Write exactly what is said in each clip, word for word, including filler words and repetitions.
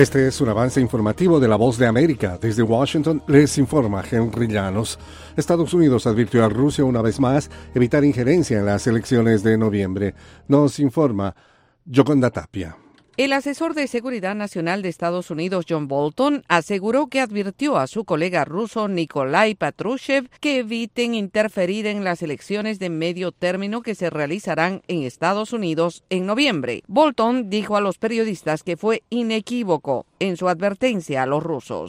Este es un avance informativo de La Voz de América. Desde Washington les informa Henry Llanos. Estados Unidos advirtió a Rusia una vez más evitar injerencia en las elecciones de noviembre. Nos informa Yoconda Tapia. El asesor de Seguridad Nacional de Estados Unidos, John Bolton, aseguró que advirtió a su colega ruso Nikolai Patrushev que eviten interferir en las elecciones de medio término que se realizarán en Estados Unidos en noviembre. Bolton dijo a los periodistas que fue inequívoco en su advertencia a los rusos.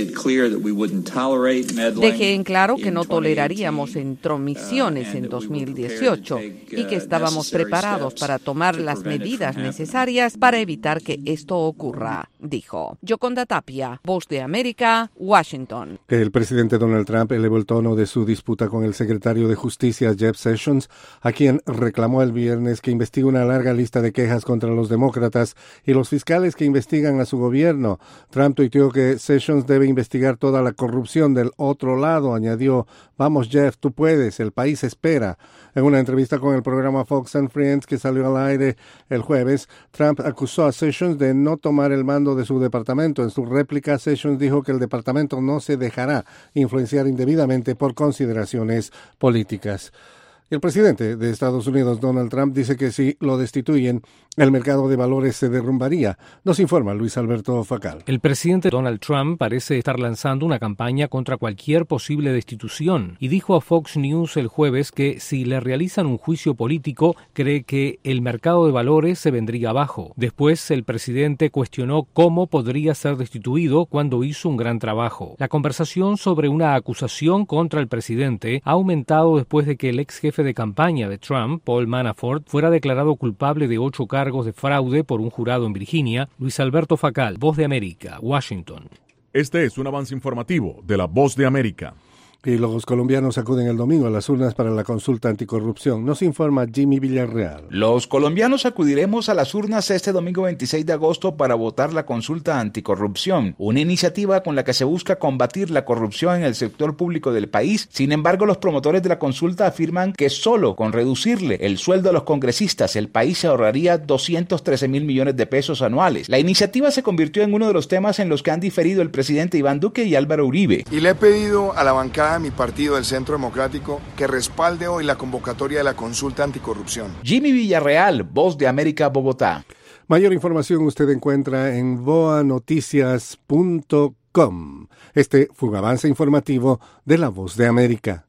Dejé en claro que no toleraríamos intromisiones en dos mil dieciocho y que estábamos preparados para tomar las medidas necesarias para evitar evitar que esto ocurra, dijo. Yoconda Tapia, Voz de América, Washington. El presidente Donald Trump elevó el tono de su disputa con el secretario de Justicia, Jeff Sessions, a quien reclamó el viernes que investigue una larga lista de quejas contra los demócratas y los fiscales que investigan a su gobierno. Trump tuiteó que Sessions debe investigar toda la corrupción del otro lado. Añadió, vamos Jeff, tú puedes, el país espera. En una entrevista con el programa Fox and Friends que salió al aire el jueves, Trump acusó a Sessions de no tomar el mando de su departamento. En su réplica, Sessions dijo que el departamento no se dejará influenciar indebidamente por consideraciones políticas. Y el presidente de Estados Unidos, Donald Trump, dice que si lo destituyen, el mercado de valores se derrumbaría. Nos informa Luis Alberto Facal. El presidente Donald Trump parece estar lanzando una campaña contra cualquier posible destitución y dijo a Fox News el jueves que si le realizan un juicio político, cree que el mercado de valores se vendría abajo. Después, el presidente cuestionó cómo podría ser destituido cuando hizo un gran trabajo. La conversación sobre una acusación contra el presidente ha aumentado después de que el ex jefe de campaña de Trump, Paul Manafort, fuera declarado culpable de ocho cargos de fraude por un jurado en Virginia. Luis Alberto Facal, Voz de América, Washington. Este es un avance informativo de La Voz de América. Y los colombianos acuden el domingo a las urnas para la consulta anticorrupción. Nos informa Jimmy Villarreal. Los colombianos acudiremos a las urnas este domingo veintiséis de agosto para votar la consulta anticorrupción, una iniciativa con la que se busca combatir la corrupción en el sector público del país. Sin embargo, los promotores de la consulta afirman que solo con reducirle el sueldo a los congresistas, el país se ahorraría doscientos trece mil millones de pesos anuales. La iniciativa se convirtió en uno de los temas en los que han diferido el presidente Iván Duque y Álvaro Uribe. Y le he pedido a la bancada de mi partido, el Centro Democrático, que respalde hoy la convocatoria de la consulta anticorrupción. Jimmy Villarreal, Voz de América, Bogotá. Mayor información usted encuentra en voa noticias punto com. Este fue un avance informativo de La Voz de América.